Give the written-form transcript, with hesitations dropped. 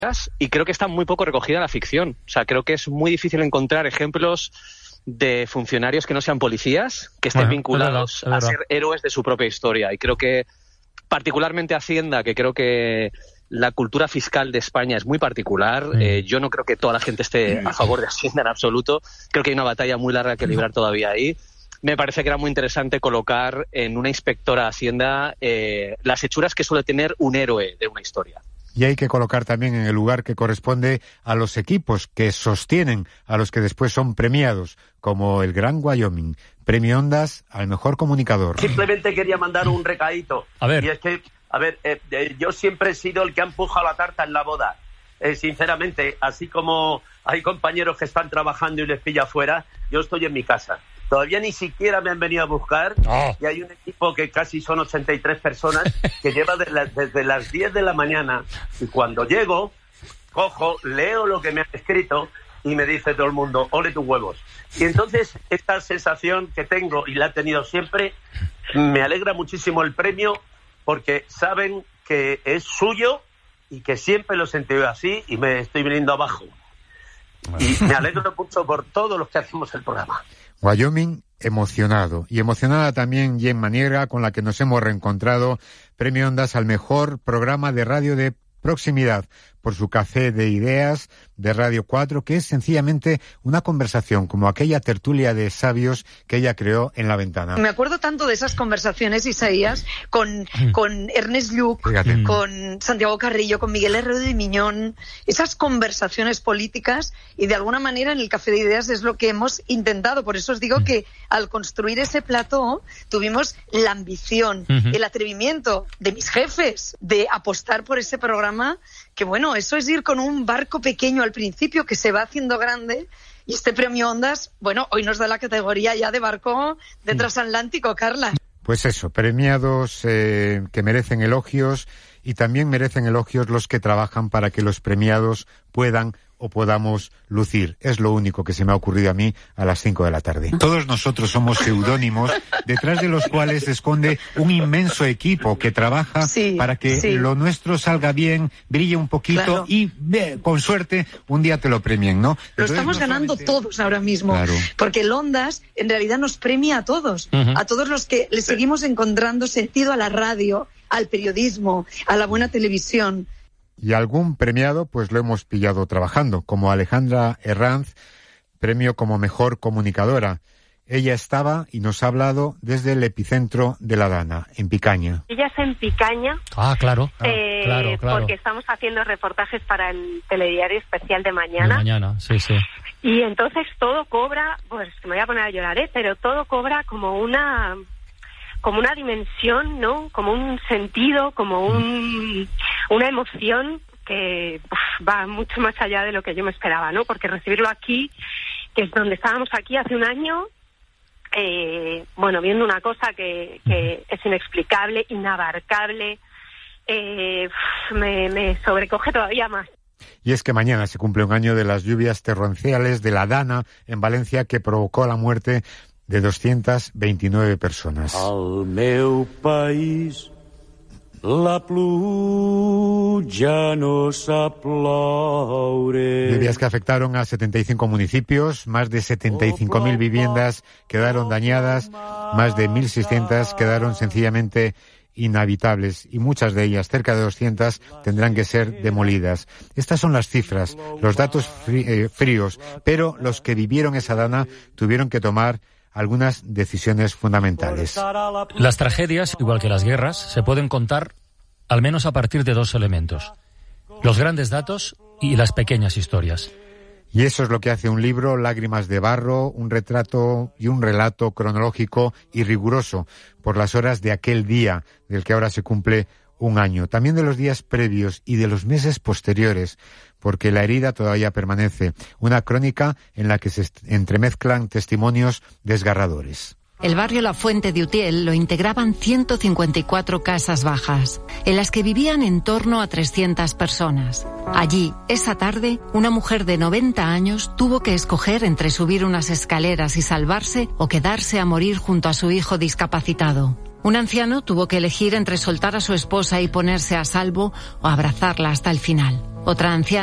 y creo que está muy poco recogida en la ficción. O sea, creo que es muy difícil encontrar ejemplos de funcionarios que no sean policías, que estén vinculados a ser héroes de su propia historia. Y creo que, particularmente Hacienda, que creo que la cultura fiscal de España es muy particular. Yo no creo que toda la gente esté a favor de Hacienda en absoluto. Creo que hay una batalla muy larga que librar todavía ahí. Me parece que era muy interesante colocar en una inspectora de Hacienda las hechuras que suele tener un héroe de una historia. Y hay que colocar también en el lugar que corresponde a los equipos que sostienen a los que después son premiados, como el Gran Wyoming, Premio Ondas al mejor comunicador. Simplemente quería mandar un recadito. A ver. Y es que, yo siempre he sido el que ha empujado la tarta en la boda. Sinceramente, así como hay compañeros que están trabajando y les pilla fuera, yo estoy en mi casa. Todavía ni siquiera me han venido a buscar y hay un equipo que casi son 83 personas que lleva desde las 10 de la mañana y cuando llego, cojo, leo lo que me han escrito y me dice todo el mundo, ole tus huevos. Y entonces esta sensación que tengo y la he tenido siempre, me alegra muchísimo el premio porque saben que es suyo y que siempre lo he sentido así y me estoy viniendo abajo. Y me alegro mucho por todos los que hacemos el programa. Wyoming emocionado. Y emocionada también Jen Maniera, con la que nos hemos reencontrado. Premio Ondas al mejor programa de radio de proximidad por su café de ideas de Radio 4, que es sencillamente una conversación como aquella tertulia de sabios que ella creó en La Ventana. Me acuerdo tanto de esas conversaciones, Isaías, con Ernest Lluch, con Santiago Carrillo, con Miguel Herrero de Miñón, esas conversaciones políticas, y de alguna manera en el café de ideas es lo que hemos intentado. Por eso os digo que al construir ese plató tuvimos la ambición, el atrevimiento de mis jefes de apostar por ese programa, que bueno, eso es ir con un barco pequeño al principio que se va haciendo grande, y este premio Ondas, bueno, hoy nos da la categoría ya de barco de transatlántico, Carla. Pues eso, premiados que merecen elogios, y también merecen elogios los que trabajan para que los premiados puedan o podamos lucir. Es lo único que se me ha ocurrido a mí a las 5 de la tarde. Todos nosotros somos seudónimos, detrás de los cuales se esconde un inmenso equipo que trabaja para que lo nuestro salga bien, brille un poquito y, con suerte, un día te lo premien, ¿no? Lo estamos ganando todos ahora mismo, porque el Ondas en realidad nos premia a todos, a todos los que le seguimos encontrando sentido a la radio, al periodismo, a la buena televisión. Y algún premiado pues lo hemos pillado trabajando, como Alejandra Herranz, premio como mejor comunicadora. Ella estaba y nos ha hablado desde el epicentro de la Dana, en Picaña. Ella es en Picaña. Claro. Porque estamos haciendo reportajes para el telediario especial de mañana. De mañana, sí. Y entonces todo cobra, pues me voy a poner a llorar, pero todo cobra como una dimensión, ¿no? Como un sentido, como una emoción que va mucho más allá de lo que yo me esperaba, ¿no? Porque recibirlo aquí, que es donde estábamos aquí hace un año, viendo una cosa que es inexplicable, inabarcable, me sobrecoge todavía más. Y es que mañana se cumple un año de las lluvias torrenciales de la Dana en Valencia, que provocó la muerte de 229 personas. Al meu país la pluja no sap ploure. Lluvias que afectaron a 75 municipios, más de 75.000 viviendas quedaron dañadas, más de 1.600 quedaron sencillamente inhabitables, y muchas de ellas, cerca de 200, tendrán que ser demolidas. Estas son las cifras, los datos fríos, pero los que vivieron esa Dana tuvieron que tomar algunas decisiones fundamentales. Las tragedias, igual que las guerras, se pueden contar al menos a partir de dos elementos: los grandes datos y las pequeñas historias. Y eso es lo que hace un libro, Lágrimas de barro, un retrato y un relato cronológico y riguroso por las horas de aquel día del que ahora se cumple un año. También de los días previos y de los meses posteriores, porque la herida todavía permanece. Una crónica en la que se entremezclan testimonios desgarradores. El barrio La Fuente de Utiel lo integraban 154 casas bajas, en las que vivían en torno a 300 personas. Allí, esa tarde, una mujer de 90 años tuvo que escoger entre subir unas escaleras y salvarse o quedarse a morir junto a su hijo discapacitado. Un anciano tuvo que elegir entre soltar a su esposa y ponerse a salvo o abrazarla hasta el final. Otra anciana